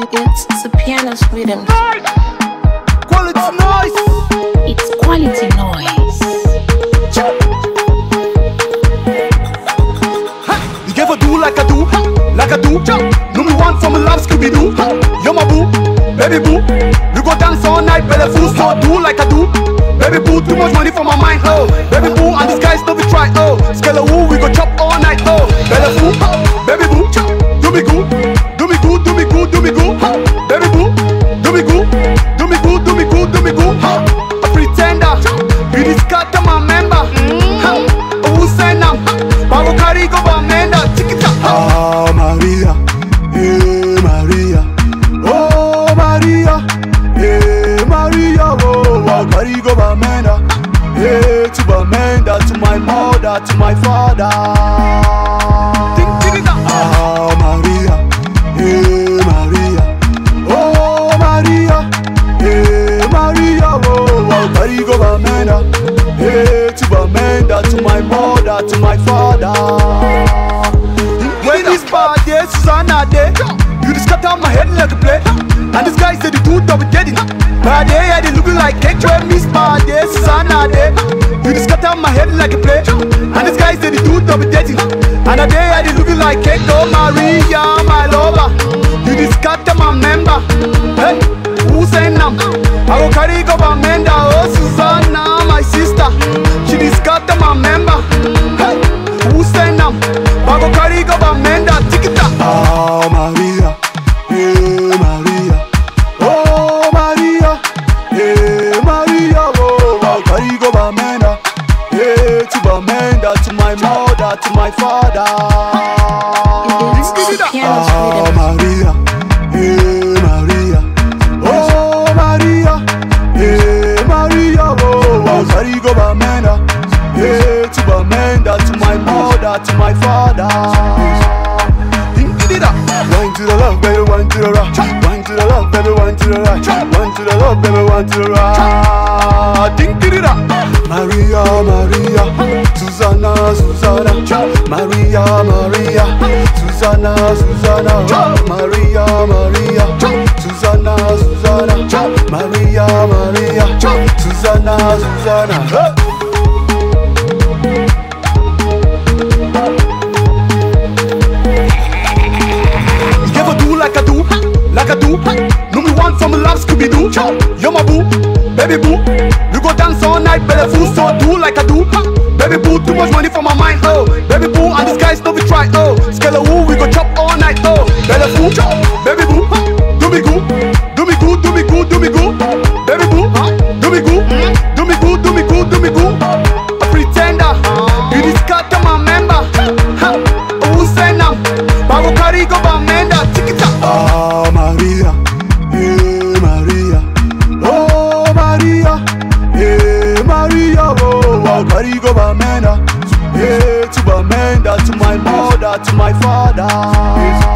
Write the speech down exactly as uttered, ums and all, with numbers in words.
It's, it's a piano's rhythm. Quality noise. It's quality noise. You ever do like I do, like I do? No me want from a love Scooby Doo. You're my boo, baby boo. We go dance all night, better fool. So do like I do, baby boo. Too much money for my mind, oh. Baby boo, and this guy's no be try, oh. Skella woo, we go chop all night, oh. Better fool, baby boo. Do me good, do me good, do me good, do me good. Baby boo, do me good, do me good, do me good, do me good. A pretender, be this cat my member. Who send them? Bago carry go bamenda, chiquita. Ah Maria, eh Maria, oh Maria, eh Maria, oh I carry go bamenda, eh to bamenda, to my mother, to my father. Ah Maria, eh Maria, oh Maria, eh Maria, oh I carry go bamenda, eh to bamenda, to my mother, to my father. When this bad day, Susanna day, you just cut out my head like a play. And this guy said the two double dead. Bad day, I did looking like cake. When this bad day, Susanna day, you just cut out my head like a play. And this guy said the two double dead. And a day, I did looking like cake. Oh Maria, my lover, you just cut out my member. Hey, who send them? I go carry go Bamenda. Oh Susanna, my sister, she just cut out my member. Hey, who send them? I go carry go Bamenda. Tikita. Ah Maria, eh Maria, oh Maria, eh Maria, oh I carry go Bamenda, eh to Bamenda, to my mother, to my father. It's a piano's Ah rhythm. Maria, eh Maria, oh Maria, eh Maria, oh I carry go Bamenda, eh to Bamenda, to my mother, to my father. Wine to the love, baby, wine to the right. Wine to the love, baby, wine to the right. Wine to the love, baby, wine to the right. Ding it up. Maria, Maria, Susanna, Susanna, Maria, Maria, Susanna, Susanna, Maria, Maria, Susanna, Susanna, Maria, Maria, Susanna, Susanna. Like I do, like I do. No me want from a love Scooby Doo. You're my boo, baby boo. We go dance all night, better fool. So do like I do, baby boo. Too much money for my mind, oh. Baby boo, and this guy's no be try, oh. Skella woo, we go chop all night, oh. Better fool, baby boo. Do me good, do me good, do me good, do me good. Baby boo, do me good, do me good, do me good, do me good. A pretender, you this cat my member. Who send them? Bago carry go Bamenda. Ah Maria, eh Maria, oh Maria, eh Maria, oh I carry go Bamenda, eh to Bamenda, to my mother, to my father.